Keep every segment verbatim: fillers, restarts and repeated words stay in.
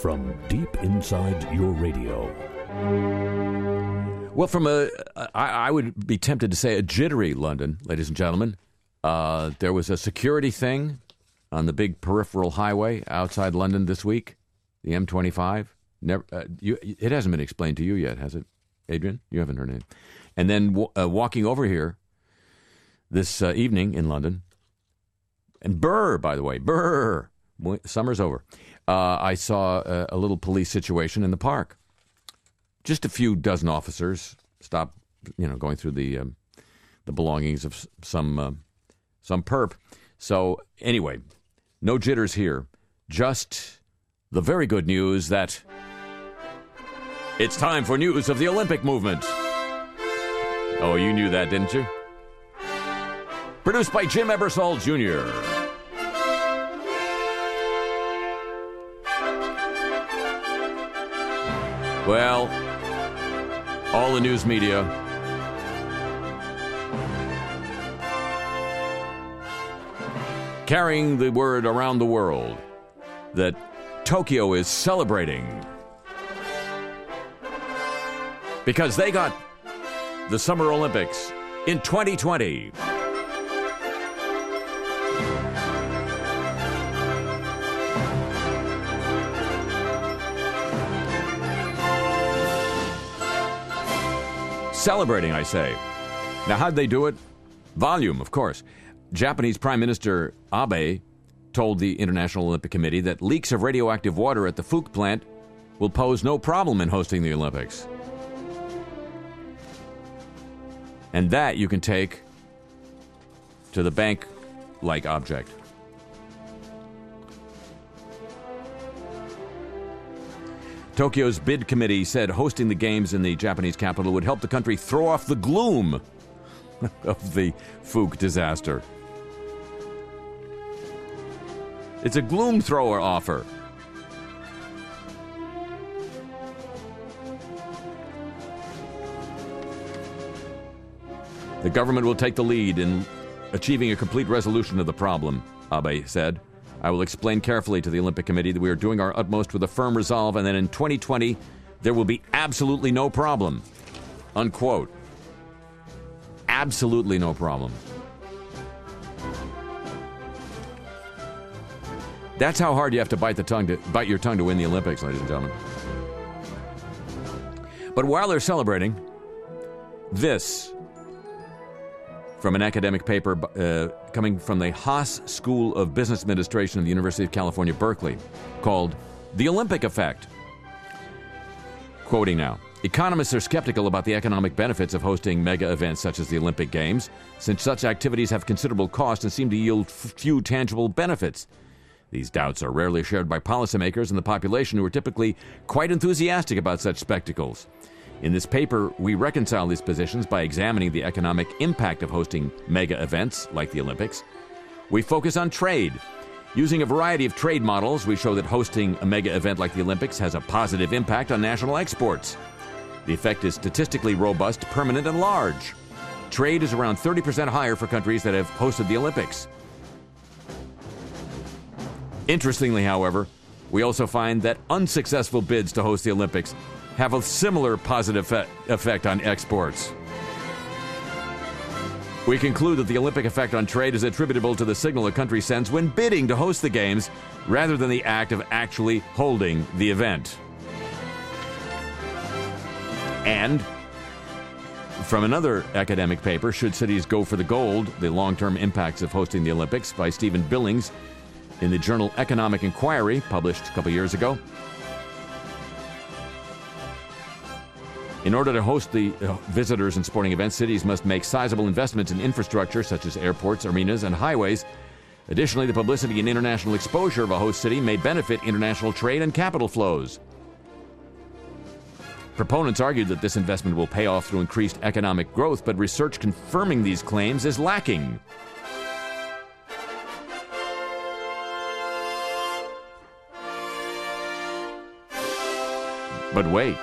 from deep inside your radio. Well, from a, I, I would be tempted to say a jittery London, ladies and gentlemen. Uh, there was a security thing on the big peripheral highway outside London this week, the M twenty-five. Never, uh, you, it hasn't been explained to you yet, has it, Adrian? You haven't heard it. And then uh, walking over here this uh, evening in London, and brr, by the way, brr, summer's over. Uh, I saw a, a little police situation in the park. Just a few dozen officers stopped, you know, going through the um, the belongings of some uh, some perp. So anyway, no jitters here. Just the very good news that it's time for news of the Olympic movement. Oh, you knew that, didn't you? Produced by Jim Ebersol Junior Well, all the news media carrying the word around the world that Tokyo is celebrating because they got the Summer Olympics in twenty twenty. Celebrating, I say. Now, how'd they do it? Volume, of course. Japanese Prime Minister Abe told the International Olympic Committee that leaks of radioactive water at the Fukuoka plant will pose no problem in hosting the Olympics. And that you can take to the bank-like object. Tokyo's bid committee said hosting the games in the Japanese capital would help the country throw off the gloom of the Fukuoka disaster. It's a gloom thrower offer. The government will take the lead in achieving a complete resolution of the problem, Abe said. I will explain carefully to the Olympic Committee that we are doing our utmost with a firm resolve, and that in twenty twenty there will be absolutely no problem. Unquote. Absolutely no problem. That's how hard you have to bite the tongue to bite your tongue to win the Olympics, ladies and gentlemen. But while they're celebrating, this from an academic paper uh, coming from the Haas School of Business Administration of the University of California, Berkeley, called The Olympic Effect. Quoting now, economists are skeptical about the economic benefits of hosting mega events such as the Olympic Games, since such activities have considerable cost and seem to yield f- few tangible benefits. These doubts are rarely shared by policymakers and the population, who are typically quite enthusiastic about such spectacles. In this paper, we reconcile these positions by examining the economic impact of hosting mega events like the Olympics. We focus on trade. Using a variety of trade models, we show that hosting a mega event like the Olympics has a positive impact on national exports. The effect is statistically robust, permanent, and large. Trade is around thirty percent higher for countries that have hosted the Olympics. Interestingly, however, we also find that unsuccessful bids to host the Olympics have a similar positive effect on exports. We conclude that the Olympic effect on trade is attributable to the signal a country sends when bidding to host the Games, rather than the act of actually holding the event. And from another academic paper, Should Cities Go for the Gold? The Long-Term Impacts of Hosting the Olympics, by Stephen Billings in the journal Economic Inquiry, published a couple years ago. In order to host the uh, visitors and sporting events, cities must make sizable investments in infrastructure such as airports, arenas, and highways. Additionally, the publicity and international exposure of a host city may benefit international trade and capital flows. Proponents argued that this investment will pay off through increased economic growth, but research confirming these claims is lacking. But wait.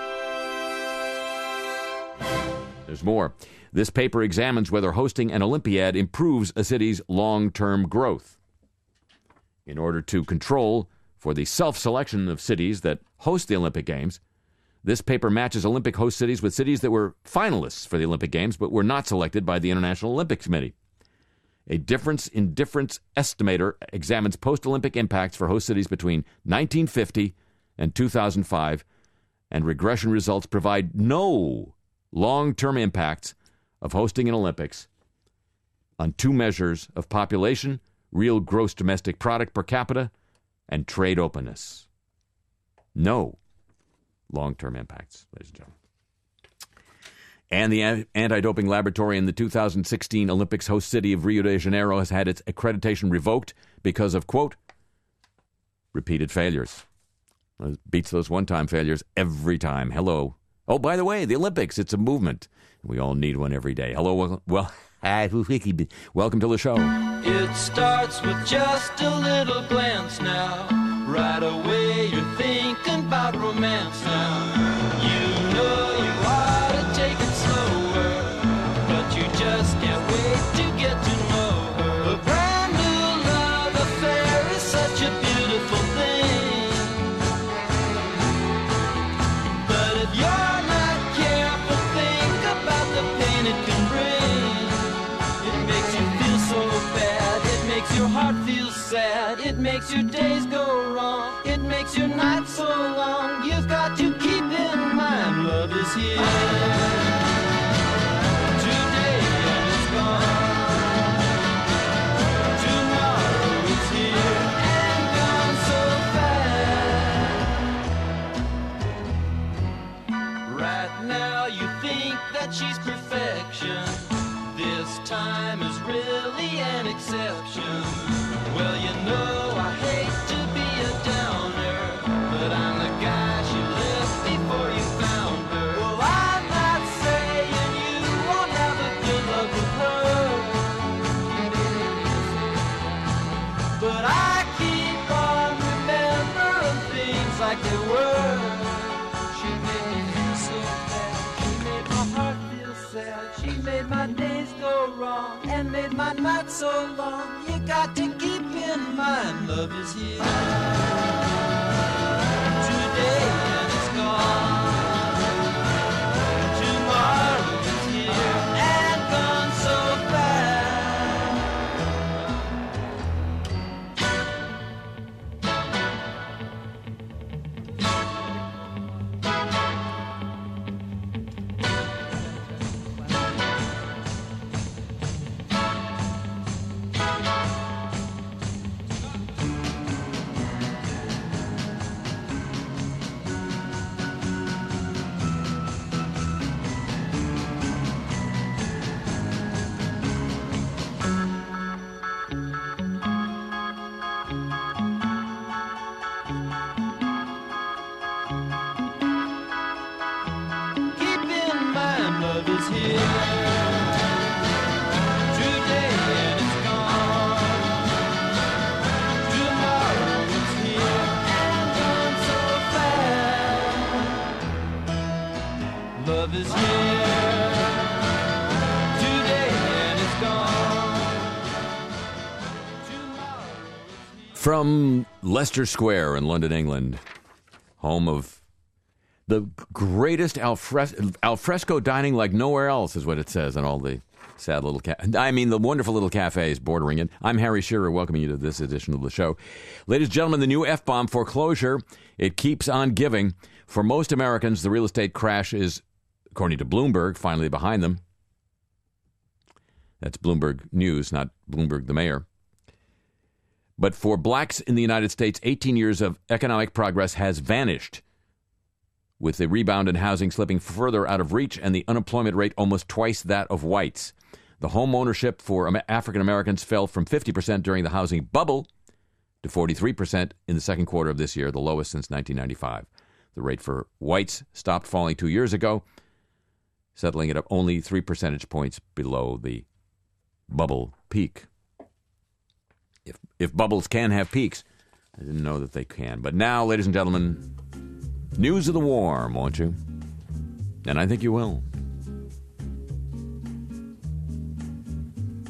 There's more. This paper examines whether hosting an Olympiad improves a city's long-term growth. In order to control for the self-selection of cities that host the Olympic Games. This paper matches Olympic host cities with cities that were finalists for the Olympic Games but were not selected by the International Olympic Committee. A difference in difference estimator examines post-Olympic impacts for host cities between nineteen fifty and two thousand five, and regression results provide no long-term impacts of hosting an Olympics on two measures of population, real gross domestic product per capita, and trade openness. No long-term impacts, ladies and gentlemen. And the anti-doping laboratory in the two thousand sixteen Olympics host city of Rio de Janeiro has had its accreditation revoked because of, quote, repeated failures. Well, it beats those one-time failures every time. Hello. Oh, by the way, the Olympics, it's a movement. We all need one every day. Hello, well, well welcome to the show. It starts with just a little glance now. Right away you're thinking about romance now. You know you ought to take it slower, but you just can't wait to get to know her. A brand new love affair is such a beautiful thing. But if you're not careful, think about the pain it can bring. It makes you feel so bad, it makes your heart feel sad, it makes your days go wrong, it makes your nights so long. You've got to keep in mind love is here today and it's gone. Tomorrow it's here and gone so fast. Right now you think that she's perfection. This time is really an exception. Well, you know I hate to be a downer, but I'm the guy she left before you found her. Well, I'm not saying you won't have a good love with her, but I keep on remembering things like they were. She made me feel so bad, she made my heart feel sad, she made my days go wrong and made my nights so long. You got to keep in mind love is here today and it's gone. Tomorrow is here and gone so fast. Love is here today and it's gone. Tomorrow it's here and gone so fast. Love is here today and it's gone. Tomorrow it's here. From Leicester Square in London, England, home of the greatest alfres- alfresco dining like nowhere else is what it says on all the sad little ca- I mean the wonderful little cafes bordering it. I'm Harry Shearer, welcoming you to this edition of the show. Ladies and gentlemen, the new F-bomb foreclosure, it keeps on giving. For most Americans, the real estate crash is, according to Bloomberg, finally behind them. That's Bloomberg News, not Bloomberg the mayor. But for blacks in the United States, eighteen years of economic progress has vanished, with the rebound in housing slipping further out of reach and the unemployment rate almost twice that of whites. The home ownership for African Americans fell from fifty percent during the housing bubble to forty-three percent in the second quarter of this year, the lowest since nineteen ninety-five. The rate for whites stopped falling two years ago, settling at only three percentage points below the bubble peak. If, if bubbles can have peaks, I didn't know that they can. But now, ladies and gentlemen, news of the warm, won't you? And I think you will.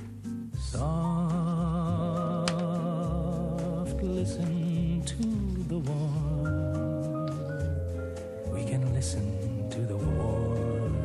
Soft, listen to the warm. We can listen to the warm.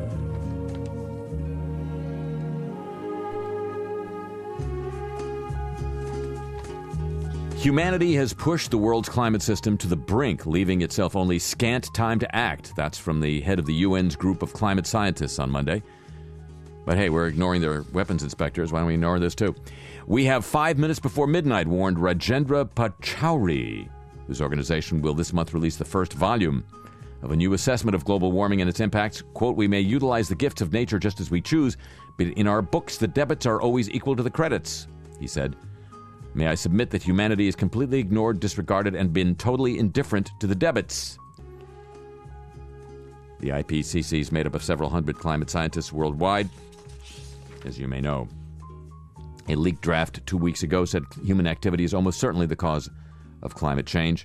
Humanity has pushed the world's climate system to the brink, leaving itself only scant time to act. That's from the head of the U N's group of climate scientists on Monday. But hey, we're ignoring their weapons inspectors. Why don't we ignore this too? We have five minutes before midnight, warned Rajendra Pachauri, whose organization will this month release the first volume of a new assessment of global warming and its impacts. Quote, we may utilize the gifts of nature just as we choose, but in our books the debits are always equal to the credits, he said. May I submit that humanity has completely ignored, disregarded, and been totally indifferent to the debits. The I P C C is made up of several hundred climate scientists worldwide, as you may know. A leaked draft two weeks ago said human activity is almost certainly the cause of climate change.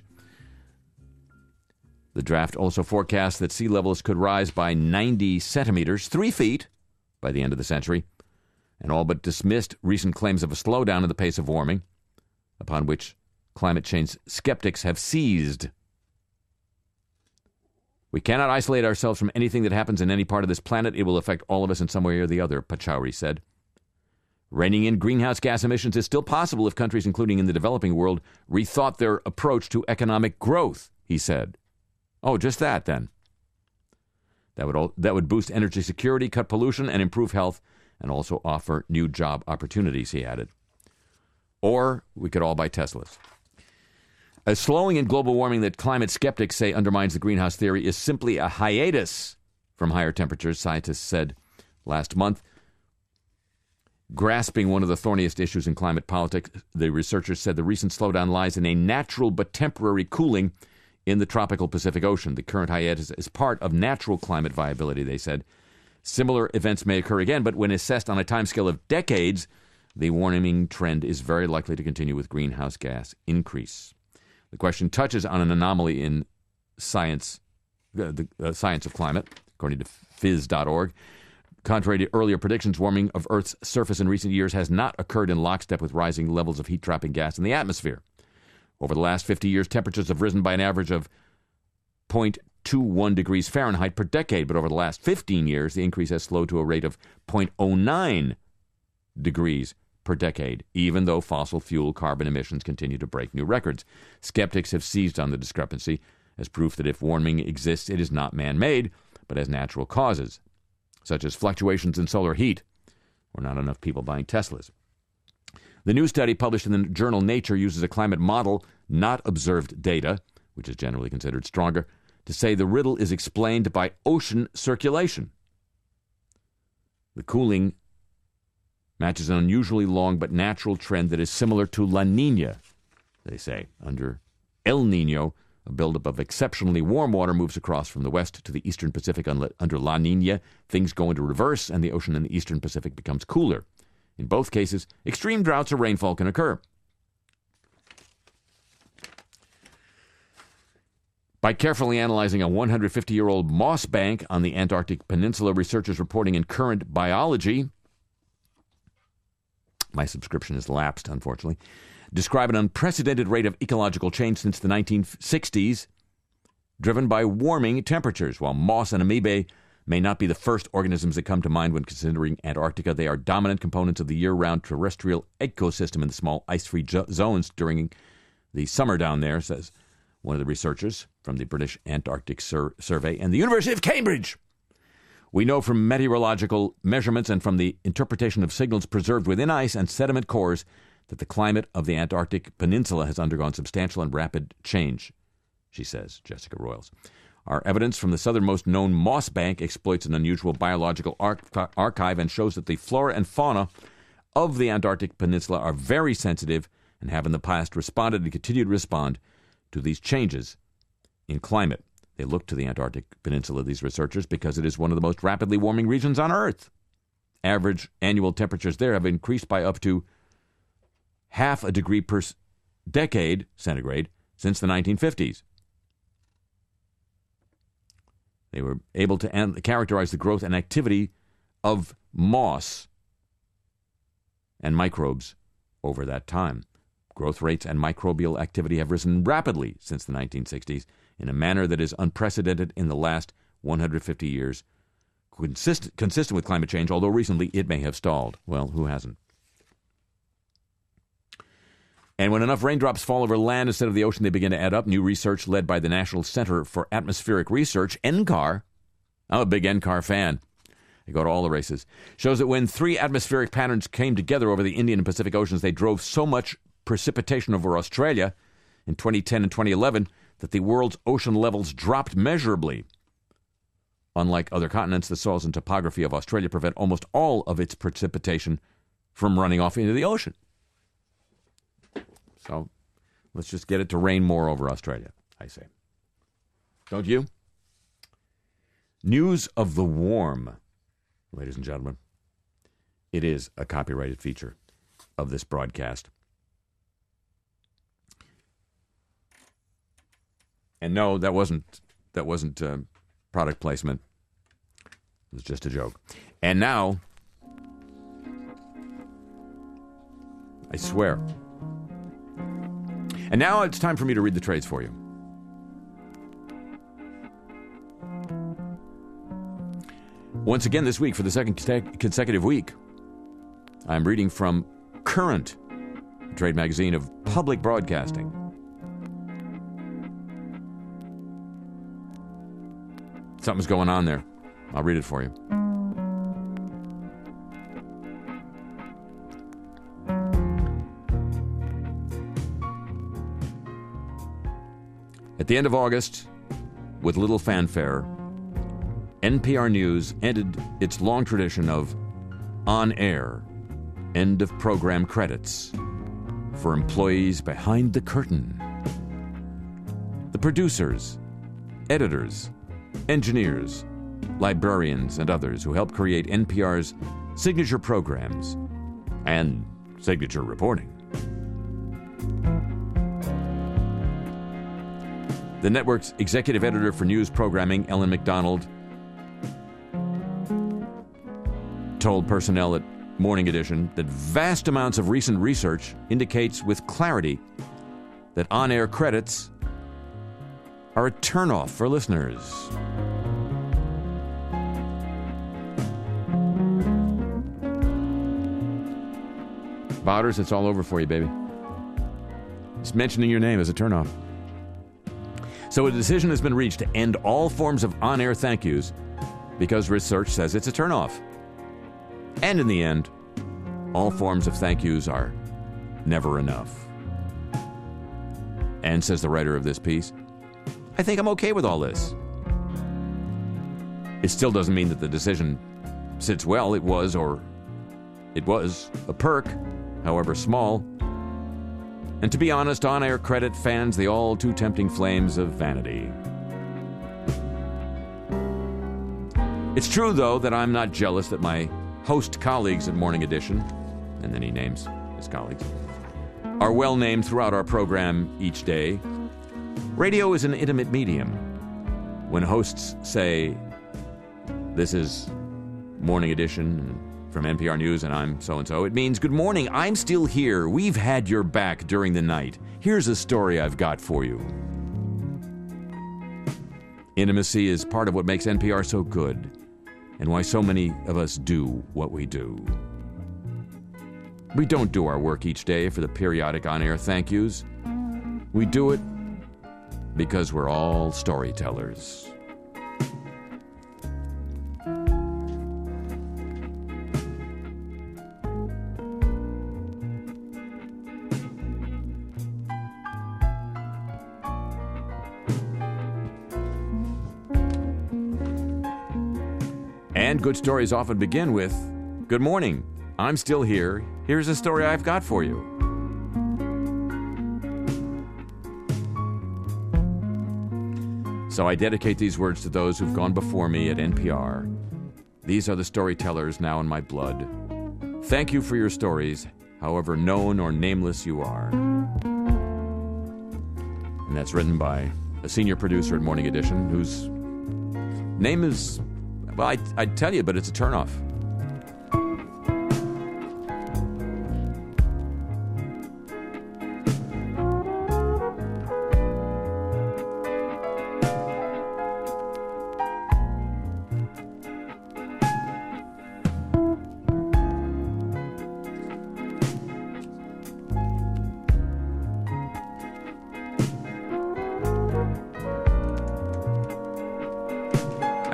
The draft also forecast that sea levels could rise by ninety centimeters, three feet, by the end of the century, and all but dismissed recent claims of a slowdown in the pace of warming, upon which climate change skeptics have seized. We cannot isolate ourselves from anything that happens in any part of this planet. It will affect all of us in some way or the other, Pachauri said. Reining in greenhouse gas emissions is still possible if countries, including in the developing world, rethought their approach to economic growth, he said. Oh, just that, then. That would all, that would boost energy security, cut pollution, and improve health, and also offer new job opportunities, he added. Or we could all buy Teslas. A slowing in global warming that climate skeptics say undermines the greenhouse theory is simply a hiatus from higher temperatures, scientists said last month. Grasping one of the thorniest issues in climate politics, the researchers said the recent slowdown lies in a natural but temporary cooling in the tropical Pacific Ocean. The current hiatus is part of natural climate viability, they said. Similar events may occur again, but when assessed on a timescale of decades, the warming trend is very likely to continue with greenhouse gas increase. The question touches on an anomaly in science, uh, the uh, science of climate, according to phys dot org. Contrary to earlier predictions, warming of Earth's surface in recent years has not occurred in lockstep with rising levels of heat-trapping gas in the atmosphere. Over the last fifty years, temperatures have risen by an average of zero point two one degrees Fahrenheit per decade, but over the last fifteen years, the increase has slowed to a rate of zero point zero nine degrees per decade, even though fossil fuel carbon emissions continue to break new records. Skeptics have seized on the discrepancy as proof that if warming exists, it is not man-made, but has natural causes, such as fluctuations in solar heat, or not enough people buying Teslas. The new study published in the journal Nature uses a climate model, not observed data, which is generally considered stronger, to say the riddle is explained by ocean circulation. The cooling matches an unusually long but natural trend that is similar to La Niña, they say. Under El Niño, a buildup of exceptionally warm water moves across from the west to the eastern Pacific. Under La Niña, things go into reverse, and the ocean in the eastern Pacific becomes cooler. In both cases, extreme droughts or rainfall can occur. By carefully analyzing a one hundred fifty-year-old moss bank on the Antarctic Peninsula, researchers reporting in Current Biology, my subscription has lapsed, unfortunately, describe an unprecedented rate of ecological change since the nineteen sixties, driven by warming temperatures. While moss and amoebae may not be the first organisms that come to mind when considering Antarctica, they are dominant components of the year-round terrestrial ecosystem in the small ice-free jo- zones during the summer down there, says one of the researchers from the British Antarctic Sur- Survey and the University of Cambridge. We know from meteorological measurements and from the interpretation of signals preserved within ice and sediment cores that the climate of the Antarctic Peninsula has undergone substantial and rapid change, she says, Jessica Royals. Our evidence from the southernmost known moss bank exploits an unusual biological arch- archive and shows that the flora and fauna of the Antarctic Peninsula are very sensitive and have in the past responded and continue to respond to these changes in climate. They look to the Antarctic Peninsula, these researchers, because it is one of the most rapidly warming regions on Earth. Average annual temperatures there have increased by up to half a degree per decade centigrade since the nineteen fifties. They were able to an- characterize the growth and activity of moss and microbes over that time. Growth rates and microbial activity have risen rapidly since the nineteen sixties in a manner that is unprecedented in the last one hundred fifty years, consistent, consistent with climate change, although recently it may have stalled. Well, who hasn't? And when enough raindrops fall over land instead of the ocean, they begin to add up. New research led by the National Center for Atmospheric Research, N C A R, I'm a big N C A R fan, I go to all the races, shows that when three atmospheric patterns came together over the Indian and Pacific Oceans, they drove so much precipitation over Australia in twenty ten and twenty eleven that the world's ocean levels dropped measurably. Unlike other continents, the soils and topography of Australia prevent almost all of its precipitation from running off into the ocean. So let's just get it to rain more over Australia, I say. Don't you? News of the Warm, ladies and gentlemen. It is a copyrighted feature of this broadcast. And no, that wasn't that wasn't uh, product placement. It was just a joke. And now, I swear. And now it's time for me to read the trades for you. Once again this week, for the second consecutive week, I'm reading from Current, trade magazine of public broadcasting. Something's going on there. I'll read it for you. At the end of August, with little fanfare, N P R News ended its long tradition of on-air, end-of-program credits for employees behind the curtain. The producers, editors, engineers, librarians, and others who helped create N P R's signature programs and signature reporting. The network's executive editor for news programming, Ellen McDonald, told personnel at Morning Edition that vast amounts of recent research indicates with clarity that on-air credits are a turnoff for listeners. Botters, it's all over for you, baby. Just mentioning your name is a turnoff. So a decision has been reached to end all forms of on-air thank yous because research says it's a turnoff. And in the end, all forms of thank yous are never enough. And, says the writer of this piece, I think I'm okay with all this. It still doesn't mean that the decision sits well. It was, or it was, a perk, however small. And to be honest, on-air credit fans the all-too-tempting flames of vanity. It's true, though, that I'm not jealous that my host colleagues at Morning Edition, and then he names his colleagues, are well-named throughout our program each day. Radio is an intimate medium. When hosts say, this is Morning Edition from N P R News and I'm so-and-so, it means, good morning, I'm still here. We've had your back during the night. Here's a story I've got for you. Intimacy is part of what makes N P R so good and why so many of us do what we do. We don't do our work each day for the periodic on-air thank yous. We do it because we're all storytellers. And good stories often begin with, good morning, I'm still here. Here's a story I've got for you. So I dedicate these words to those who've gone before me at N P R. These are the storytellers now in my blood. Thank you for your stories, however known or nameless you are. And that's written by a senior producer at Morning Edition whose name is, well, I, I'd tell you, but it's a turnoff.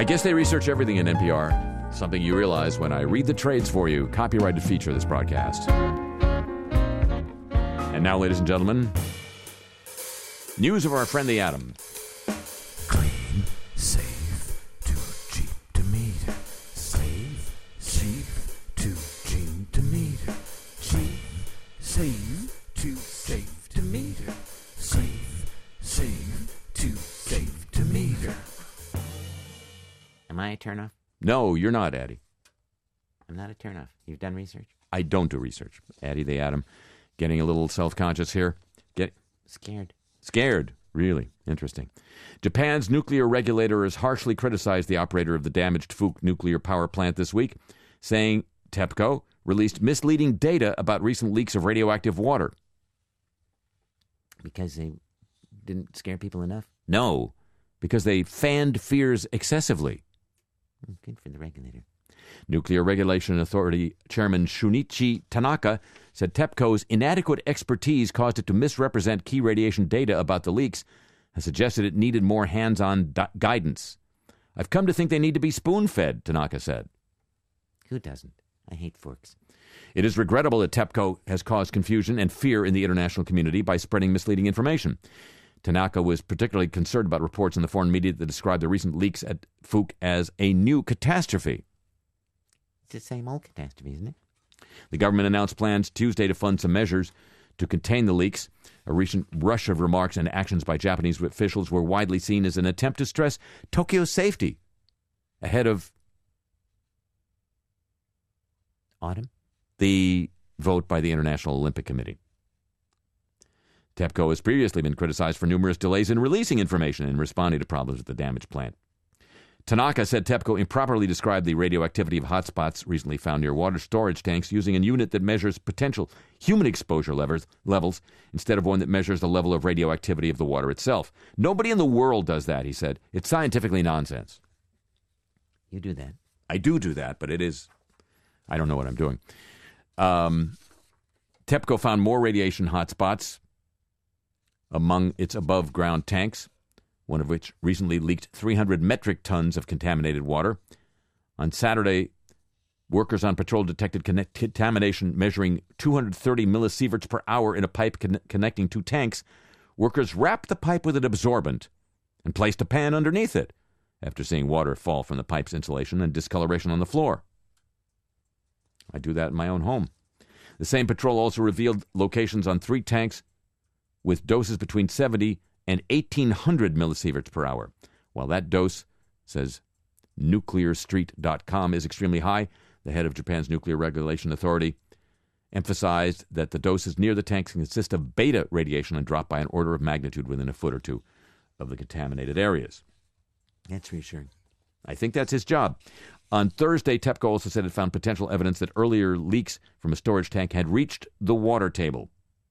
I guess they research everything in N P R. Something you realize when I read the trades for you. Copyrighted feature of this broadcast. And now, ladies and gentlemen, news of our friend the atom. Clean, safe, too cheap to meter. Save, safe, too cheap to meter. Cheap, save, too safe to meter. Save, save, too safe to meter. Am I a turnoff? No, you're not, Addie. I'm not a turnoff. You've done research? I don't do research. Addie the atom. Getting a little self-conscious here. Get Scared. Scared. Really interesting. Japan's nuclear regulator has harshly criticized the operator of the damaged Fukushima nuclear power plant this week, saying TEPCO released misleading data about recent leaks of radioactive water. Because they didn't scare people enough? No, because they fanned fears excessively. Good for the regulator. Nuclear Regulation Authority Chairman Shunichi Tanaka said TEPCO's inadequate expertise caused it to misrepresent key radiation data about the leaks and suggested it needed more hands-on di- guidance. I've come to think they need to be spoon-fed, Tanaka said. Who doesn't? I hate forks. It is regrettable that TEPCO has caused confusion and fear in the international community by spreading misleading information. Tanaka was particularly concerned about reports in the foreign media that described the recent leaks at Fukushima as a new catastrophe. It's the same old catastrophe, isn't it? The government announced plans Tuesday to fund some measures to contain the leaks. A recent rush of remarks and actions by Japanese officials were widely seen as an attempt to stress Tokyo's safety ahead of Autumn? the vote by the International Olympic Committee. TEPCO has previously been criticized for numerous delays in releasing information and responding to problems with the damaged plant. Tanaka said TEPCO improperly described the radioactivity of hotspots recently found near water storage tanks using a unit that measures potential human exposure levels, levels instead of one that measures the level of radioactivity of the water itself. Nobody in the world does that, he said. It's scientifically nonsense. You do that. I do do that, but it is... I don't know what I'm doing. Um, TEPCO found more radiation hotspots among its above-ground tanks, one of which recently leaked three hundred metric tons of contaminated water. On Saturday, workers on patrol detected connect- contamination measuring two hundred thirty millisieverts per hour in a pipe con- connecting two tanks. Workers wrapped the pipe with an absorbent and placed a pan underneath it after seeing water fall from the pipe's insulation and discoloration on the floor. I do that in my own home. The same patrol also revealed locations on three tanks with doses between seventy and eighteen hundred millisieverts per hour. While that dose, says nuclear street dot com, is extremely high, the head of Japan's Nuclear Regulation Authority emphasized that the doses near the tanks consist of beta radiation and drop by an order of magnitude within a foot or two of the contaminated areas. That's reassuring. I think that's his job. On Thursday, TEPCO also said it found potential evidence that earlier leaks from a storage tank had reached the water table.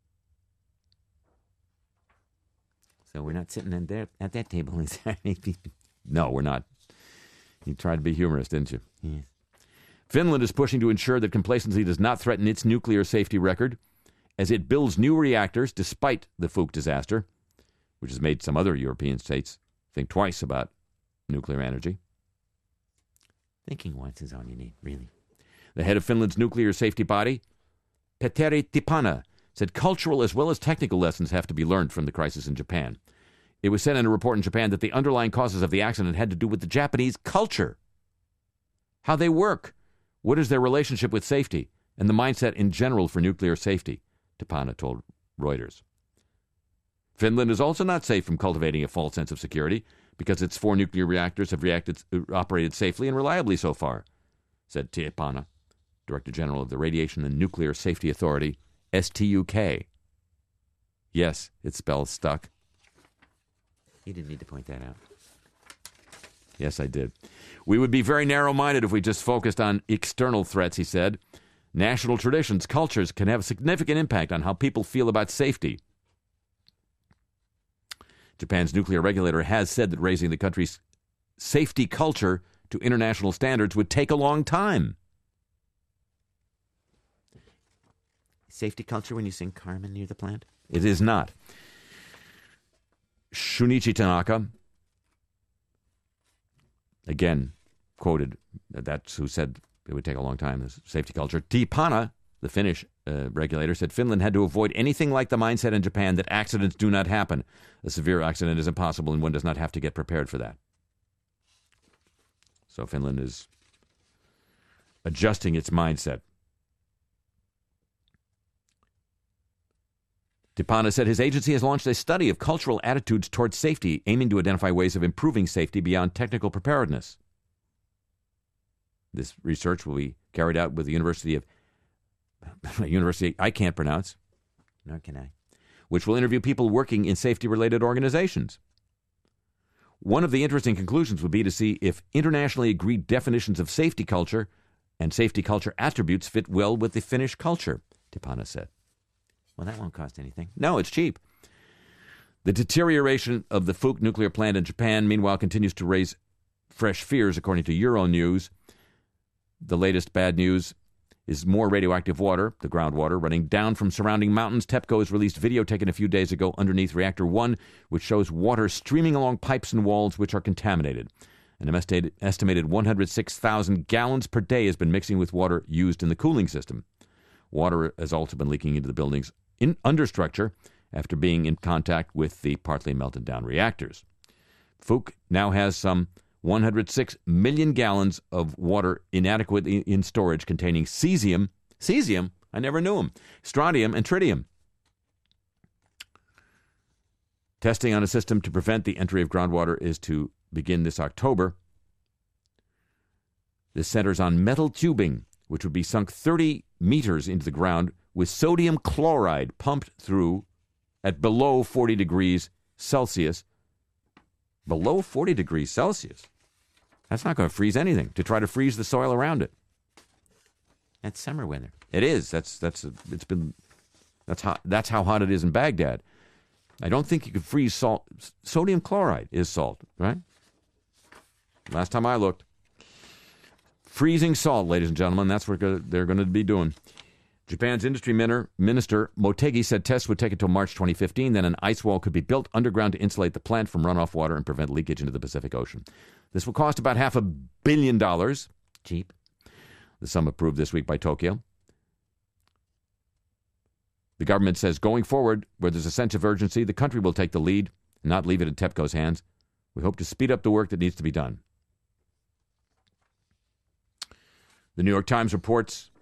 So we're not sitting in there at that table, is there? No, we're not. You tried to be humorous, didn't you? Yes. Finland is pushing to ensure that complacency does not threaten its nuclear safety record as it builds new reactors despite the Fukushima disaster, which has made some other European states think twice about nuclear energy. Thinking once is all you need, really. The head of Finland's nuclear safety body, Petteri Tipana, said cultural as well as technical lessons have to be learned from the crisis in Japan. It was said in a report in Japan that the underlying causes of the accident had to do with the Japanese culture, how they work, what is their relationship with safety, and the mindset in general for nuclear safety, Tipana told Reuters. Finland is also not safe from cultivating a false sense of security because its four nuclear reactors have reacted, uh, operated safely and reliably so far, said Tipana, Director General of the Radiation and Nuclear Safety Authority, S T U K. Yes, it spells stuck. You didn't need to point that out. Yes, I did. We would be very narrow-minded if we just focused on external threats, he said. National traditions, cultures can have a significant impact on how people feel about safety. Japan's nuclear regulator has said that raising the country's safety culture to international standards would take a long time. Safety culture when you sing Carmen near the plant? It is not. Shunichi Tanaka again, quoted, that's who said it would take a long time, this safety culture. Tipana, the Finnish uh, regulator, said Finland had to avoid anything like the mindset in Japan that accidents do not happen. A severe accident is impossible, and one does not have to get prepared for that. So Finland is adjusting its mindset. Tipana said his agency has launched a study of cultural attitudes towards safety, aiming to identify ways of improving safety beyond technical preparedness. This research will be carried out with the University of a university I can't pronounce, Nor can I. which will interview people working in safety-related organizations. One of the interesting conclusions would be to see if internationally agreed definitions of safety culture and safety culture attributes fit well with the Finnish culture, Tipana said. Well, that won't cost anything. No, it's cheap. The deterioration of the Fukushima nuclear plant in Japan, meanwhile, continues to raise fresh fears, according to Euronews. The latest bad news is more radioactive water, the groundwater, running down from surrounding mountains. TEPCO has released video taken a few days ago underneath Reactor one, which shows water streaming along pipes and walls which are contaminated. An estimated one hundred six thousand gallons per day has been mixing with water used in the cooling system. Water has also been leaking into the building's in understructure after being in contact with the partly melted down reactors. Fukushima now has some one hundred six million gallons of water inadequately in storage containing cesium, cesium, I never knew them, strontium and tritium. Testing on a system to prevent the entry of groundwater is to begin this October. This centers on metal tubing, which would be sunk thirty meters into the ground with sodium chloride pumped through at below forty degrees Celsius. Below forty degrees Celsius? That's not going to freeze anything, to try to freeze the soil around it. That's summer weather. It is. That's that's it's been that's hot. That's how hot it is in Baghdad. I don't think you could freeze salt. Sodium chloride is salt, right? Last time I looked. Freezing salt, ladies and gentlemen. That's what they're going to be doing. Japan's industry minister Motegi said tests would take until March twenty fifteen. Then an ice wall could be built underground to insulate the plant from runoff water and prevent leakage into the Pacific Ocean. This will cost about half a billion dollars. Cheap. The sum approved this week by Tokyo. The government says going forward, where there's a sense of urgency, the country will take the lead and not leave it in TEPCO's hands. We hope to speed up the work that needs to be done. The New York Times reports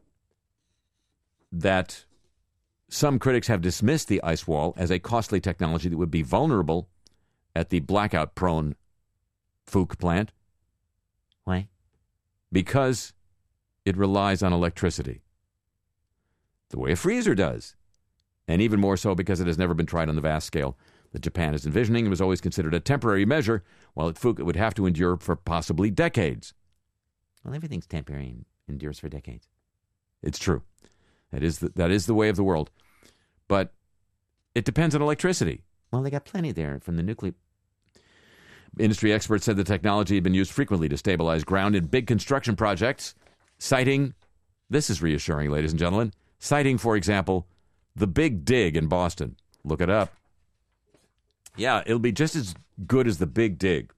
that some critics have dismissed the ice wall as a costly technology that would be vulnerable at the blackout-prone Fukushima plant. Why? Because it relies on electricity, the way a freezer does, and even more so because it has never been tried on the vast scale that Japan is envisioning and was always considered a temporary measure, while at Fukushima it would have to endure for possibly decades. Well, everything's temporary and endures for decades. It's true. That is the, that is the way of the world. But it depends on electricity. Well, they got plenty there from the nuclear. Industry experts said the technology had been used frequently to stabilize ground in big construction projects, citing, this is reassuring, ladies and gentlemen, citing, for example, the Big Dig in Boston. Look it up. Yeah, it'll be just as good as the Big Dig.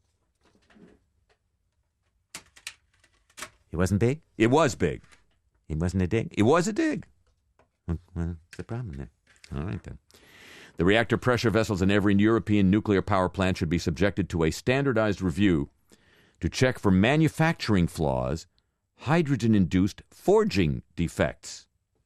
It wasn't big? It was big. It wasn't a dig? It was a dig. Well, what's the problem there? All right, then. The reactor pressure vessels in every European nuclear power plant should be subjected to a standardized review to check for manufacturing flaws, hydrogen-induced forging defects.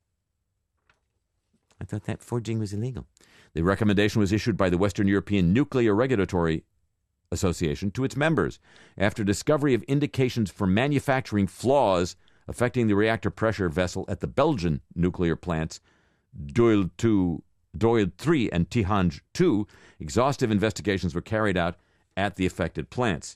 I thought that forging was illegal. The recommendation was issued by the Western European Nuclear Regulatory Association to its members after discovery of indications for manufacturing flaws affecting the reactor pressure vessel at the Belgian nuclear plants Doyle two, Doyle three and Tihange two. Exhaustive investigations were carried out at the affected plants.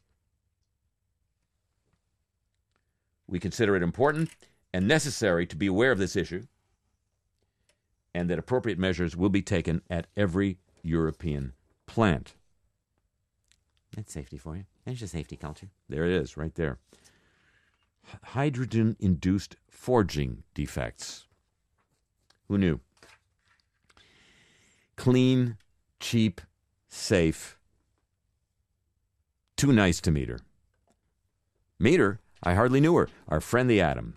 We consider it important and necessary to be aware of this issue and that appropriate measures will be taken at every European plant. That's safety for you. There's your safety culture. There it is, right there. Hydrogen-induced forging defects. Who knew? Clean, cheap, safe. Too nice to meter. Meet her. I hardly knew her. Our friend the Atom.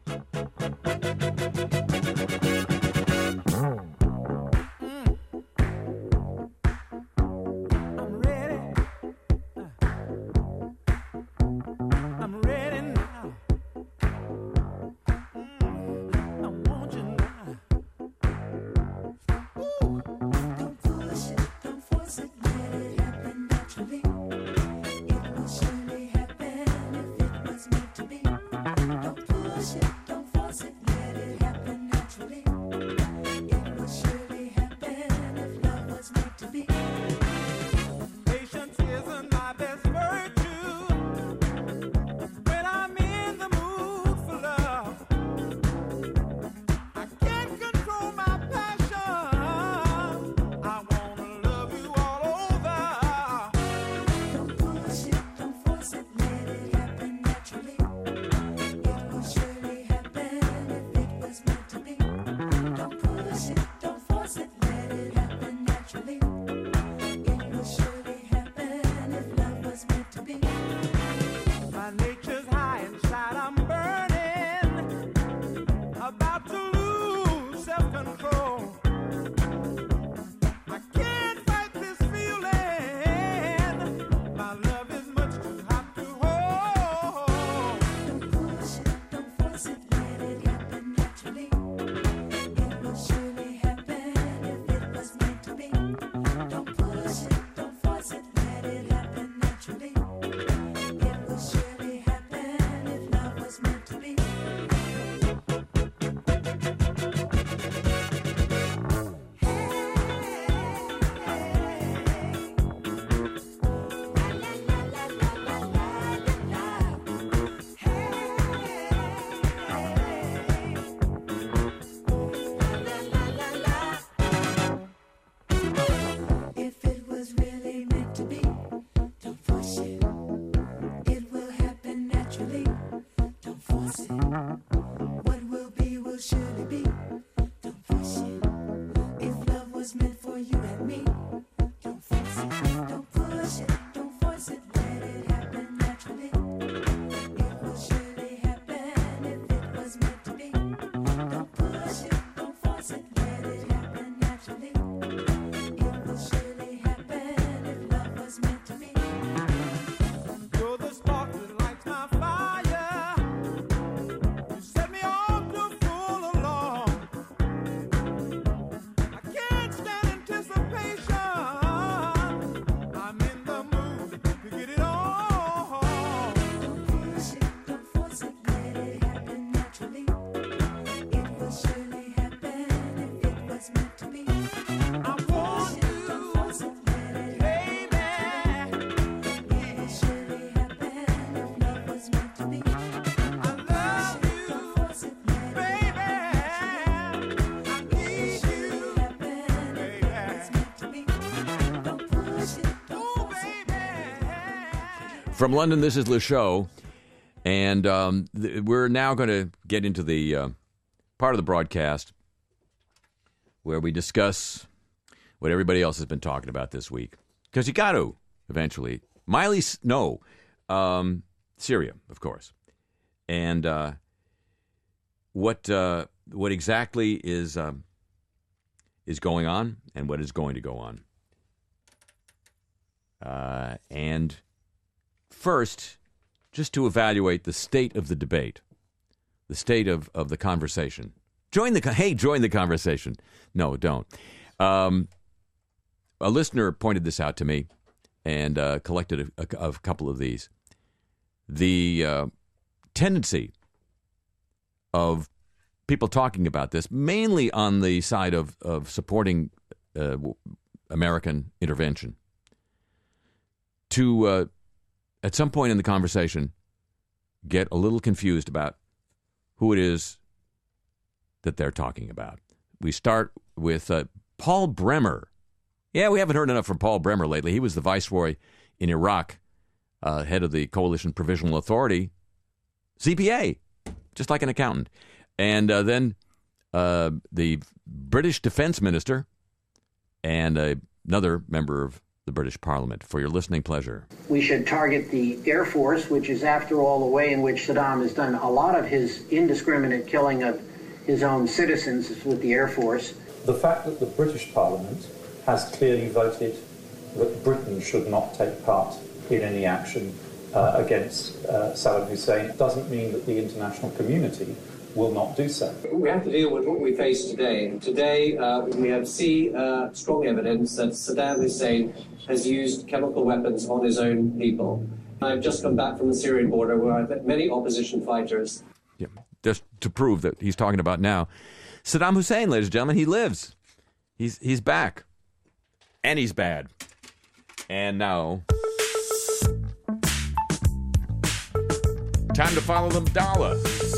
From London, this is Le Show, and um, th- we're now going to get into the uh, part of the broadcast where we discuss what everybody else has been talking about this week. Because you got to, eventually. Miley, no, um, Syria, of course. And uh, what uh, what exactly is um, is going on and what is going to go on. Uh, and... First, just to evaluate the state of the debate, the state of, of the conversation. Join the hey, join the conversation. No, don't. Um, a listener pointed this out to me and uh, collected a, a, a couple of these. The uh, tendency of people talking about this, mainly on the side of of supporting uh, American intervention, to uh, at some point in the conversation, get a little confused about who it is that they're talking about. We start with uh, Paul Bremer. Yeah, we haven't heard enough from Paul Bremer lately. He was the viceroy in Iraq, uh, head of the Coalition Provisional Authority, C P A, just like an accountant. And uh, then uh, the British defense minister and uh, another member of the the British Parliament. For your listening pleasure. We should target the Air Force, which is, after all, the way in which Saddam has done a lot of his indiscriminate killing of his own citizens is with the Air Force. The fact that the British Parliament has clearly voted that Britain should not take part in any action uh, against uh, Saddam Hussein doesn't mean that the international community will not do so. We have to deal with what we face today. Today, uh, we have see uh, strong evidence that Saddam Hussein has used chemical weapons on his own people. I've just come back from the Syrian border where I've met many opposition fighters. Yeah, just to prove that he's talking about now. Saddam Hussein, ladies and gentlemen, he lives. He's he's back. And he's bad. And now, time to follow them dollar.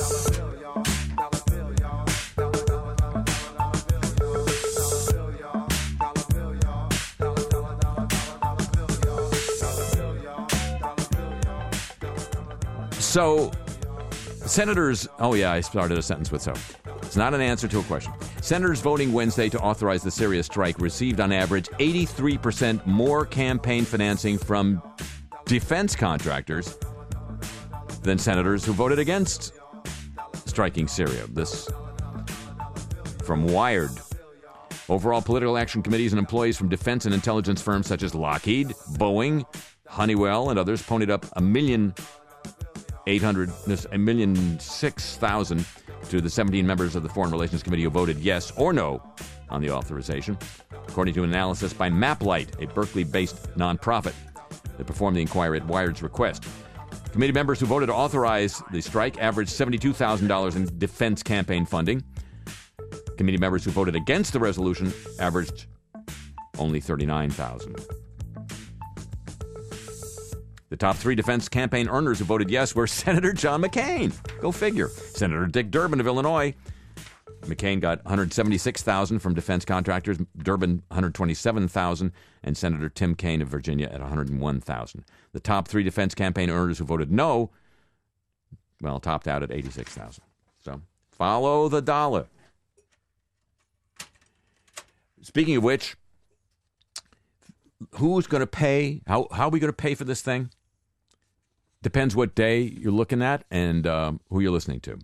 So, senators, oh yeah, I started a sentence with so. It's not an answer to a question. Senators voting Wednesday to authorize the Syria strike received on average eighty-three percent more campaign financing from defense contractors than senators who voted against striking Syria. This from Wired. Overall, political action committees and employees from defense and intelligence firms such as Lockheed, Boeing, Honeywell, and others ponied up a million eight hundred, a million six thousand to the seventeen members of the Foreign Relations Committee who voted yes or no on the authorization, according to an analysis by MapLight, a Berkeley-based nonprofit that performed the inquiry at Wired's request. Committee members who voted to authorize the strike averaged seventy-two thousand dollars in defense campaign funding. Committee members who voted against the resolution averaged only thirty-nine thousand dollars. The top three defense campaign earners who voted yes were Senator John McCain. Go figure. Senator Dick Durbin of Illinois. McCain got one hundred seventy-six thousand dollars from defense contractors, Durbin one hundred twenty-seven thousand dollars, and Senator Tim Kaine of Virginia at one hundred one thousand dollars. The top three defense campaign earners who voted no, well, topped out at eighty-six thousand dollars. So, follow the dollar. Speaking of which, who's going to pay? How, how are we going to pay for this thing? Depends what day you're looking at and um, who you're listening to.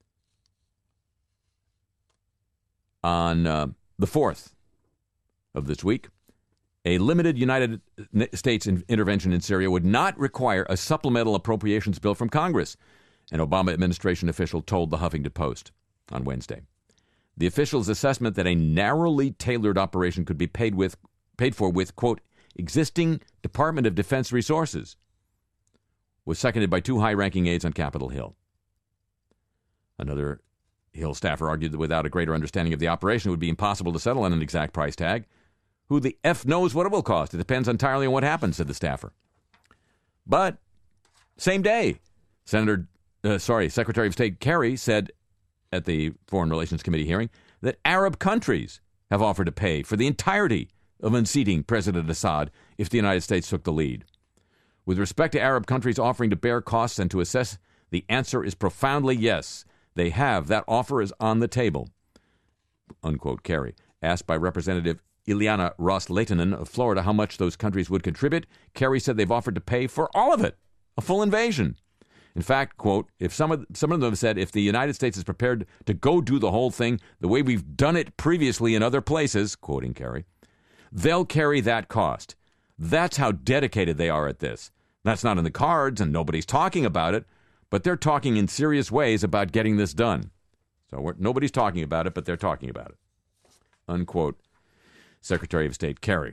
On uh, the fourth of this week, a limited United States intervention in Syria would not require a supplemental appropriations bill from Congress, an Obama administration official told the Huffington Post on Wednesday. The official's assessment that a narrowly tailored operation could be paid with, paid for with, quote, existing Department of Defense resources was seconded by two high-ranking aides on Capitol Hill. Another Hill staffer argued that without a greater understanding of the operation, it would be impossible to settle on an exact price tag. Who the F knows what it will cost? It depends entirely on what happens, said the staffer. But, same day, Senator, uh, sorry, Secretary of State Kerry said at the Foreign Relations Committee hearing that Arab countries have offered to pay for the entirety of unseating President Assad if the United States took the lead. With respect to Arab countries offering to bear costs and to assess, the answer is profoundly yes. They have. That offer is on the table, unquote, Kerry. Asked by Representative Ileana Ros-Lehtinen of Florida how much those countries would contribute, Kerry said they've offered to pay for all of it, a full invasion. In fact, quote, if some of, some of them said if the United States is prepared to go do the whole thing the way we've done it previously in other places, quoting Kerry, they'll carry that cost. That's how dedicated they are at this. That's not in the cards, and nobody's talking about it, but they're talking in serious ways about getting this done. So we're, nobody's talking about it, but they're talking about it. Unquote, Secretary of State Kerry.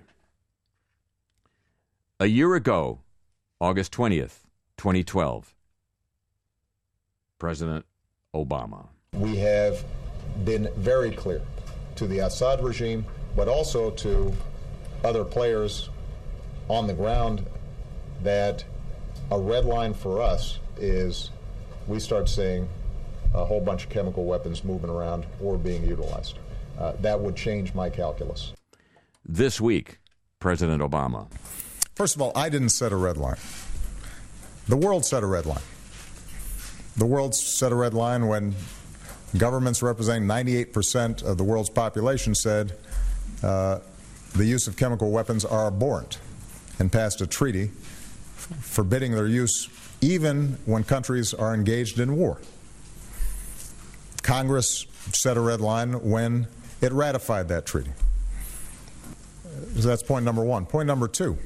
A year ago, August twentieth, twenty twelve, President Obama. We have been very clear to the Assad regime, but also to other players on the ground that a red line for us is we start seeing a whole bunch of chemical weapons moving around or being utilized. Uh, that would change my calculus. This week, President Obama. First of all, I didn't set a red line. The world set a red line. The world set a red line when governments representing ninety-eight percent of the world's population said uh, the use of chemical weapons are abhorrent. and passed a treaty forbidding their use even when countries are engaged in war. Congress set a red line when it ratified that treaty. So that's point number one. Point number two,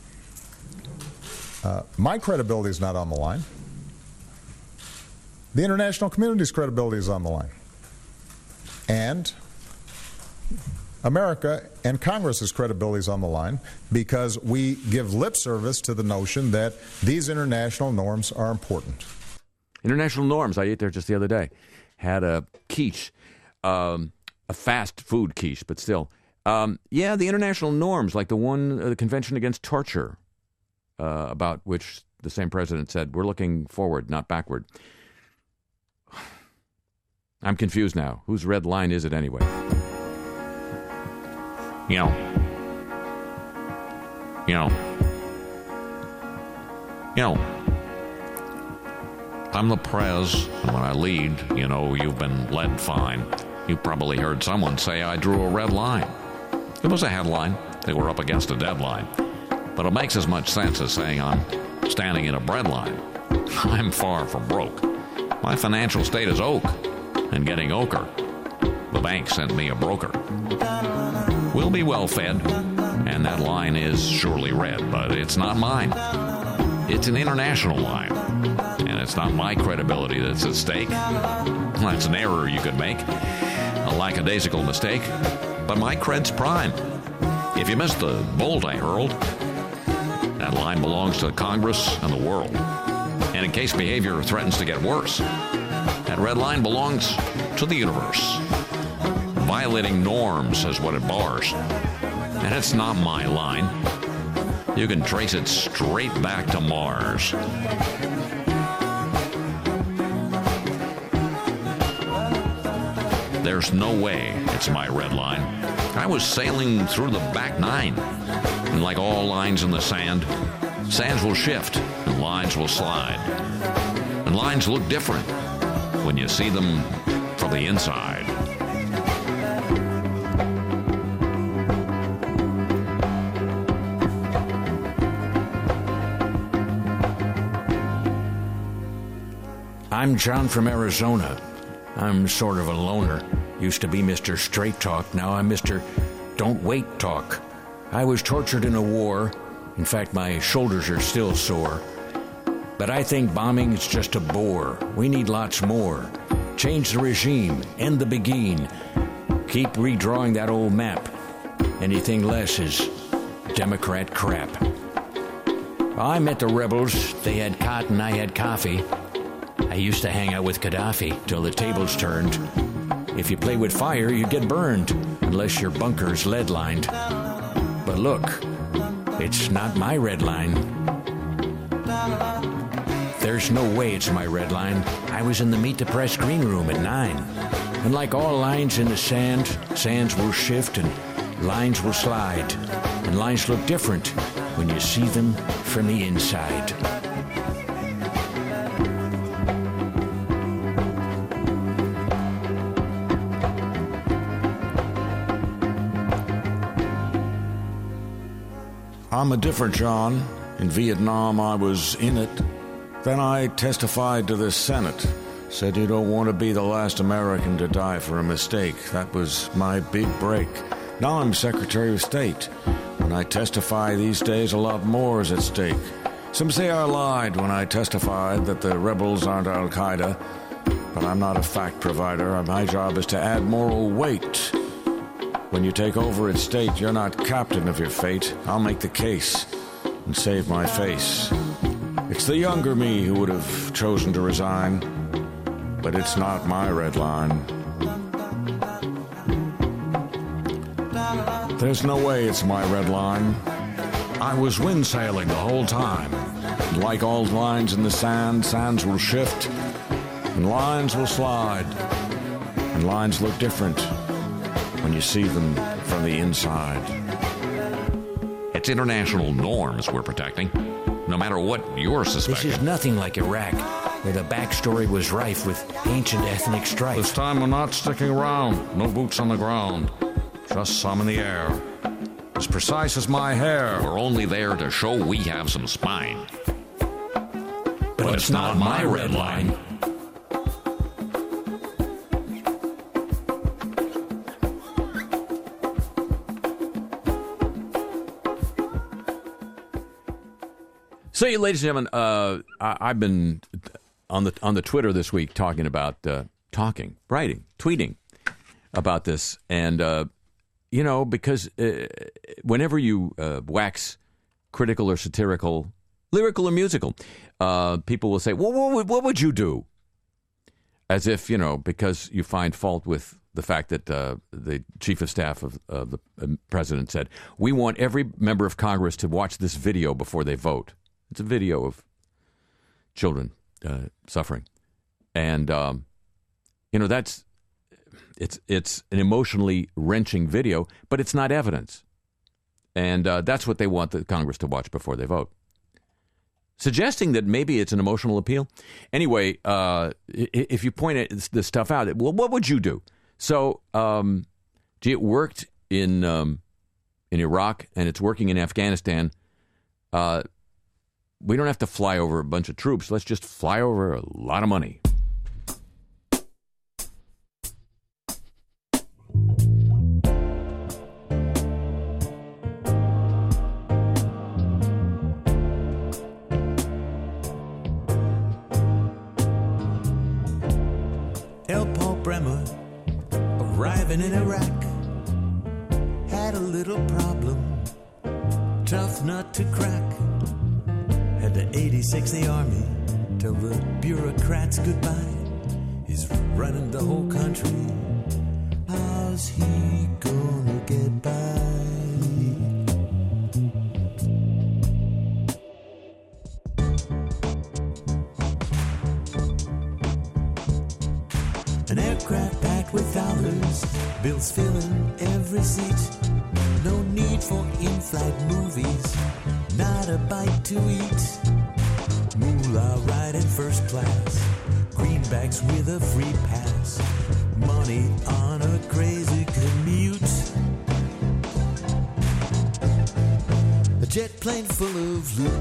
uh, my credibility is not on the line. The international community's credibility is on the line. And America and Congress's credibility is on the line because we give lip service to the notion that these international norms are important. International norms. I ate there just the other day. Had a quiche, um, a fast food quiche, but still. Um, yeah, the international norms, like the one, uh, the Convention Against Torture, uh, about which the same president said, we're looking forward, not backward. I'm confused now. Whose red line is it anyway? You know, you know, you know, I'm the prez, and when I lead, you know, you've been led fine. You probably heard someone say I drew a red line. It was a headline. They were up against a deadline. But it makes as much sense as saying I'm standing in a breadline. I'm far from broke. My financial state is oak, and getting ochre. The bank sent me a broker. We'll be well fed, and that line is surely red, but it's not mine. It's an international line, and it's not my credibility that's at stake. That's an error you could make, a lackadaisical mistake, but my cred's prime. If you missed the bolt I hurled, that line belongs to Congress and the world. And in case behavior threatens to get worse, that red line belongs to the universe. Violating norms is what it bars. And it's not my line. You can trace it straight back to Mars. There's no way it's my red line. I was sailing through the back nine. And like all lines in the sand, sands will shift and lines will slide. And lines look different when you see them from the inside. I'm John from Arizona. I'm sort of a loner. Used to be Mister Straight Talk. Now I'm Mister Don't Wait Talk. I was tortured in a war. In fact, my shoulders are still sore. But I think bombing is just a bore. We need lots more. Change the regime. End the Begin. Keep redrawing that old map. Anything less is Democrat crap. I met the rebels. They had cotton, I had coffee. I used to hang out with Gaddafi till the tables turned. If you play with fire, you get burned, unless your bunker's lead-lined. But look, it's not my red line. There's no way it's my red line. I was in the Meet the Press green room at nine. And like all lines in the sand, sands will shift and lines will slide. And lines look different when you see them from the inside. I'm a different John. In Vietnam, I was in it. Then I testified to the Senate. Said you don't want to be the last American to die for a mistake. That was my big break. Now I'm Secretary of State. When I testify these days, a lot more is at stake. Some say I lied when I testified that the rebels aren't Al-Qaeda. But I'm not a fact provider. My job is to add moral weight. When you take over at state, you're not captain of your fate. I'll make the case and save my face. It's the younger me who would have chosen to resign, but it's not my red line. There's no way it's my red line. I was wind sailing the whole time. And like all lines in the sand, sands will shift, and lines will slide, and lines look different when you see them from the inside. It's international norms we're protecting, no matter what you're suspecting. This is nothing like Iraq, where the backstory was rife with ancient ethnic strife. This time we're not sticking around. No boots on the ground, just some in the air. as precise as my hair. We're only there to show we have some spine. But it's not my red line. So, ladies and gentlemen, uh, I, I've been on the on the Twitter this week talking about uh, talking, writing, tweeting about this, and uh, you know, because uh, whenever you uh, wax critical or satirical, lyrical or musical, uh, people will say, "Well, what would, what would you do?" As if, you know, because you find fault with the fact that uh, the chief of staff of uh, the president said, "We want every member of Congress to watch this video before they vote." It's a video of children uh, suffering, and um, you know that's it's it's an emotionally wrenching video, but it's not evidence, and uh, that's what they want the Congress to watch before they vote. Suggesting that maybe it's an emotional appeal. Anyway, uh, if you point this stuff out, well, what would you do? So, um, gee, it worked in um, in Iraq, and it's working in Afghanistan. Uh, We don't have to fly over a bunch of troops. Let's just fly over a lot of money. L. Paul Bremer, arriving in Iraq, had a little problem, tough nut to crack. Had the eighty-sixth the Army tell the bureaucrats goodbye. He's running the whole country. How's he gonna get by? An aircraft packed with dollars, bills filling every seat. No need for in-flight movies, not a bite to eat. Moolah riding first class, greenbacks with a free pass. Money on a crazy commute. A jet plane full of loot.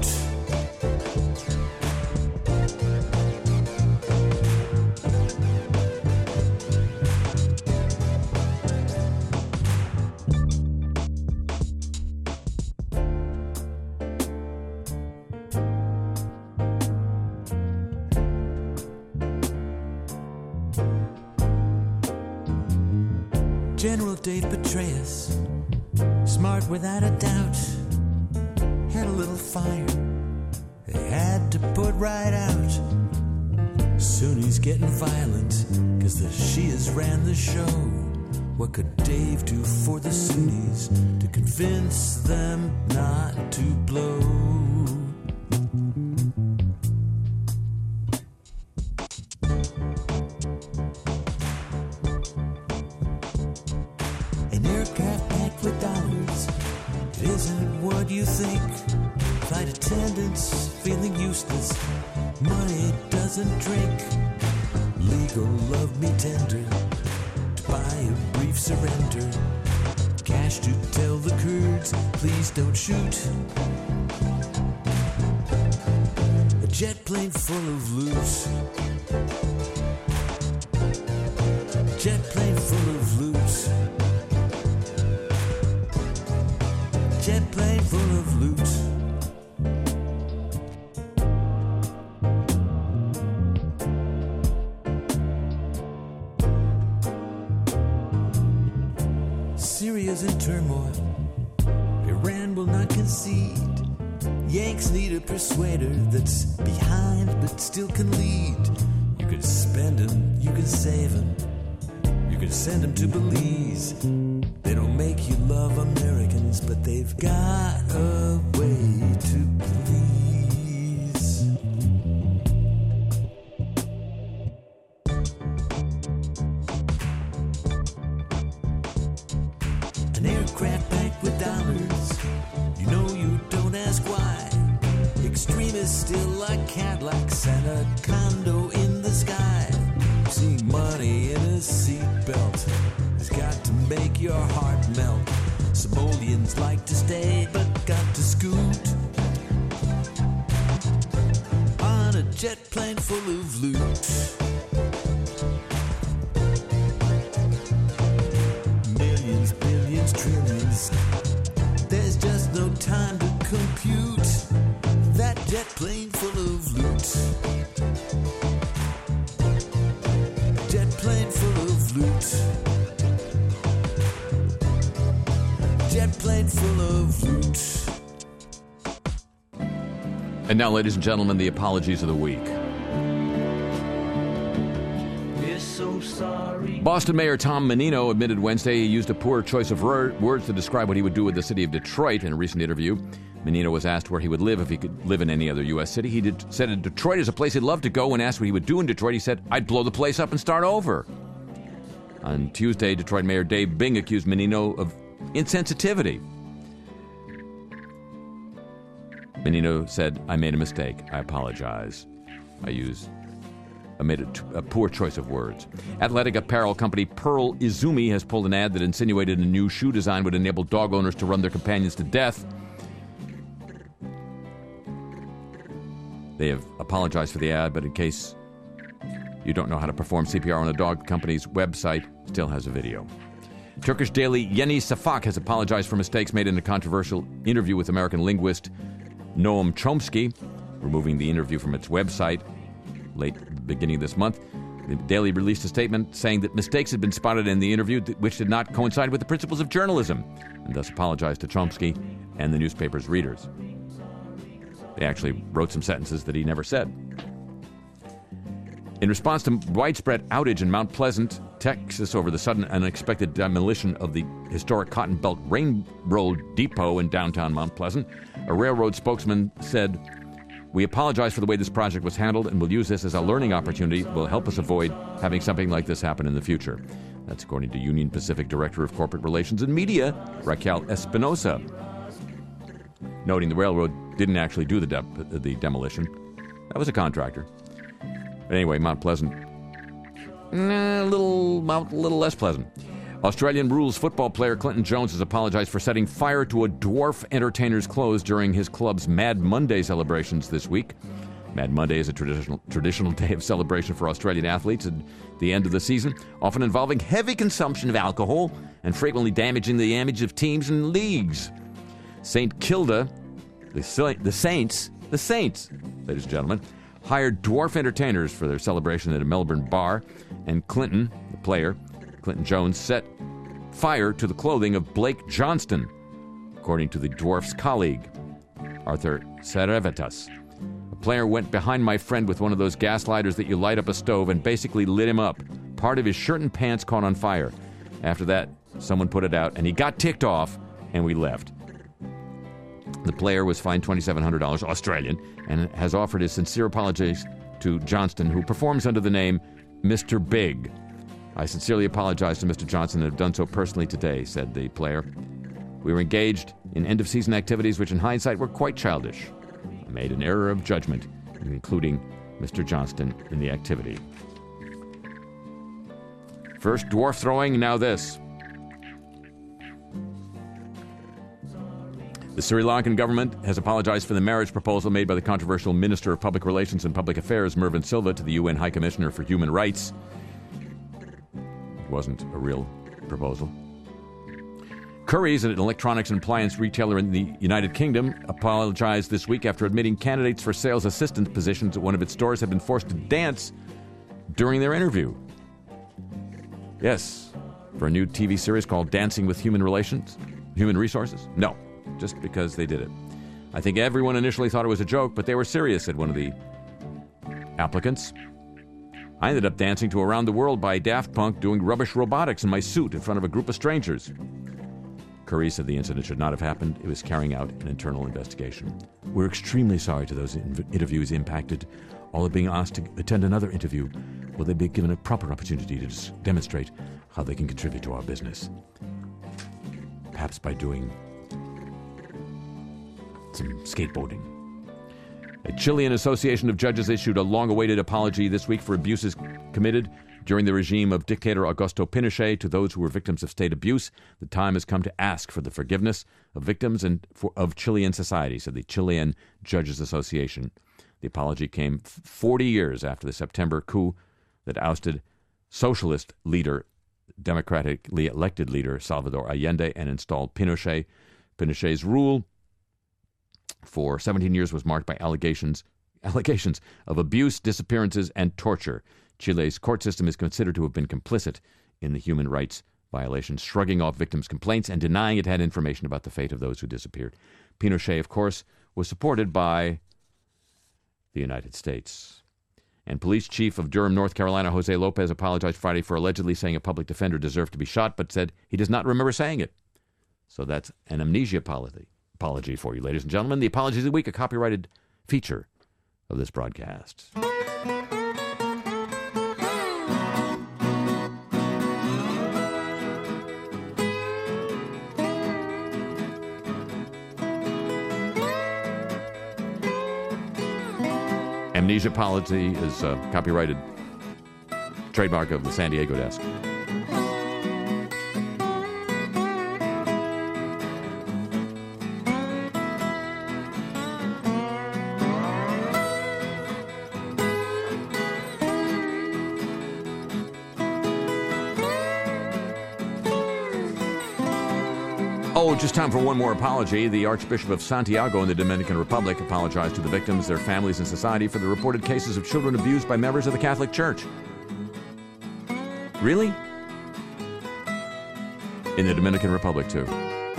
General Dave Petraeus, smart without a doubt, had a little fire they had to put right out. Soon he's getting violent, cause the Shias ran the show. What could Dave do for the Sunnis to convince them not to blow? An aircraft packed with dollars, it isn't what you think. Flight attendants feeling useless, money doesn't drink. Legal love me tender, to buy a brief surrender. Cash to tell the Kurds, please don't shoot. A jet plane full of loot. A jet plane full of loot. A jet plane full of loot. Syria's in turmoil, Iran will not concede. Yanks need a persuader that's behind but still can lead. You can spend him, you can save him, you can send him to Belize. They don't make you love Americans, but they've got a way to please. An aircraft packed with dollars, you know you don't ask why. Extremists still like Cadillacs and a condo in the sky. See money in a seatbelt has got to make your heart melt. Somalians like to stay, but got to scoot on a jet plane full of loot. Millions, billions, trillions. There's just no time to compute that jet plane full of loot. Jet plane full of loot. Jet plane full of loot. And now, ladies and gentlemen, the apologies of the week. We're so sorry. Boston Mayor Tom Menino admitted Wednesday he used a poor choice of word, words to describe what he would do with the city of Detroit. In a recent interview, Menino was asked where he would live if he could live in any other U S city. He did, said that Detroit is a place he'd love to go. When asked what he would do in Detroit, he said, "I'd blow the place up and start over." On Tuesday, Detroit Mayor Dave Bing accused Menino of insensitivity. Menino said, "I made a mistake. I apologize. I used I made a, t- a poor choice of words." Athletic apparel company Pearl Izumi has pulled an ad that insinuated a new shoe design would enable dog owners to run their companions to death. They have apologized for the ad, but in case you don't know how to perform C P R on a dog, the company's website still has a video. Turkish daily Yeni Şafak has apologized for mistakes made in a controversial interview with American linguist Noam Chomsky, removing the interview from its website late beginning of this month. The Daily released a statement saying that mistakes had been spotted in the interview which did not coincide with the principles of journalism, and thus apologized to Chomsky and the newspaper's readers. They actually wrote some sentences that he never said. In response to widespread outage in Mount Pleasant, Texas, over the sudden unexpected demolition of the historic Cotton Belt Railroad Depot in downtown Mount Pleasant, a railroad spokesman said, "We apologize for the way this project was handled and will use this as a learning opportunity that will help us avoid having something like this happen in the future." That's according to Union Pacific Director of Corporate Relations and Media, Raquel Espinosa, noting the railroad didn't actually do the, de- the demolition. That was a contractor. But anyway, Mount Pleasant, a little, Mount, a little less pleasant. Australian rules football player Clinton Jones has apologized for setting fire to a dwarf entertainer's clothes during his club's Mad Monday celebrations this week. Mad Monday is a traditional traditional day of celebration for Australian athletes at the end of the season, often involving heavy consumption of alcohol and frequently damaging the image of teams and leagues. Saint Kilda, the, the Saints, the Saints, ladies and gentlemen, hired dwarf entertainers for their celebration at a Melbourne bar, and Clinton, the player, Clinton Jones, set fire to the clothing of Blake Johnston, according to the dwarf's colleague, Arthur Serevetas. The player went behind my friend with one of those gas lighters that you light up a stove and basically lit him up. Part of his shirt and pants caught on fire. After that, someone put it out, and he got ticked off, and we left. The player was fined twenty-seven hundred dollars Australian and has offered his sincere apologies to Johnston, who performs under the name Mister Big. "I sincerely apologize to Mister Johnson and have done so personally today," said the player. "We were engaged in end-of-season activities which in hindsight were quite childish. I made an error of judgment, including Mister Johnston in the activity." First dwarf throwing, now this. The Sri Lankan government has apologized for the marriage proposal made by the controversial Minister of Public Relations and Public Affairs, Mervyn Silva, to the U N High Commissioner for Human Rights. It wasn't a real proposal. Currys, an electronics and appliance retailer in the United Kingdom, apologized this week after admitting candidates for sales assistant positions at one of its stores had been forced to dance during their interview. Yes, for a new T V series called Dancing with Human Relations, Human Resources? No. Just because they did it. "I think everyone initially thought it was a joke, but they were serious," said one of the applicants. "I ended up dancing to Around the World by Daft Punk doing rubbish robotics in my suit in front of a group of strangers." Curry said the incident should not have happened. It was carrying out an internal investigation. "We're extremely sorry to those in- interviews impacted. All are being asked to attend another interview. Will they be given a proper opportunity to s- demonstrate how they can contribute to our business? Perhaps by doing some skateboarding." A Chilean association of judges issued a long-awaited apology this week for abuses committed During the regime of dictator Augusto Pinochet, to those who were victims of state abuse, the time has come to ask for the forgiveness of victims and for, of Chilean society, said the Chilean Judges Association. The apology came forty years after the September coup that ousted socialist leader, democratically elected leader Salvador Allende and installed Pinochet. Pinochet's rule for seventeen years was marked by allegations allegations of abuse, disappearances, and torture. Chile's court system is considered to have been complicit in the human rights violations, shrugging off victims' complaints and denying it had information about the fate of those who disappeared. Pinochet, of course, was supported by the United States. And police chief of Durham, North Carolina, Jose Lopez, apologized Friday for allegedly saying a public defender deserved to be shot, but said he does not remember saying it. So that's an amnesia apology, apology for you, ladies and gentlemen. The Apologies of the Week, a copyrighted feature of this broadcast. Amnesia Apology is a copyrighted trademark of the San Diego desk. Oh, just time for one more apology. The Archbishop of Santiago in the Dominican Republic apologized to the victims, their families, and society for the reported cases of children abused by members of the Catholic Church. Really? In the Dominican Republic, too.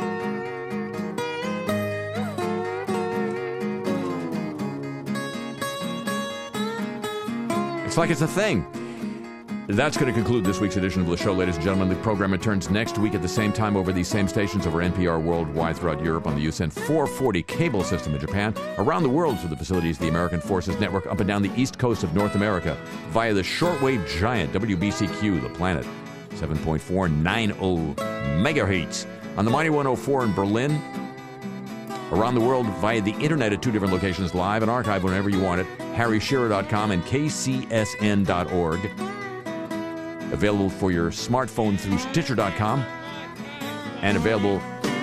It's like it's a thing. That's going to conclude this week's edition of the show, ladies and gentlemen. The program returns next week at the same time over these same stations over N P R worldwide throughout Europe on the U S N four forty cable system in Japan, around the world through the facilities of the American Forces Network up and down the east coast of North America via the shortwave giant W B C Q, the planet, seven point four nine zero megahertz. On the mighty one oh four in Berlin, around the world via the internet at two different locations, live and archived whenever you want it, harry shearer dot com and k c s n dot org. Available for your smartphone through stitcher dot com and available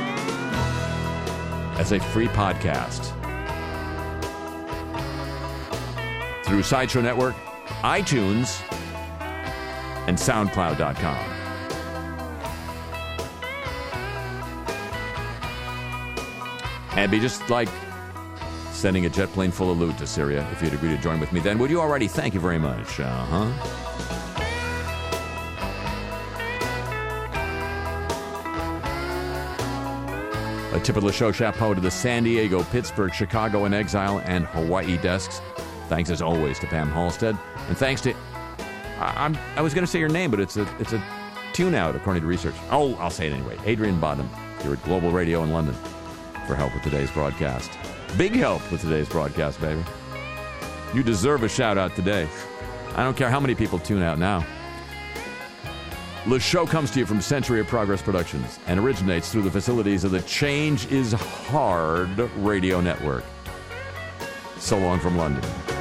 as a free podcast through Sideshow Network, iTunes, and soundcloud dot com. And be just like sending a jet plane full of loot to Syria if you'd agree to join with me then. Would you already? Thank you very much. Uh-huh. A tip of the show, chapeau to the San Diego, Pittsburgh, Chicago, and Exile, and Hawaii desks. Thanks, as always, to Pam Halstead. And thanks to... I, I'm, I was going to say your name, but it's a it's a tune-out, according to research. Oh, I'll say it anyway. Adrian Bottom, here at Global Radio in London, for help with today's broadcast. Big help with today's broadcast, baby. You deserve a shout-out today. I don't care how many people tune out now. The show comes to you from Century of Progress Productions and originates through the facilities of the Change is Hard radio network. So long from London.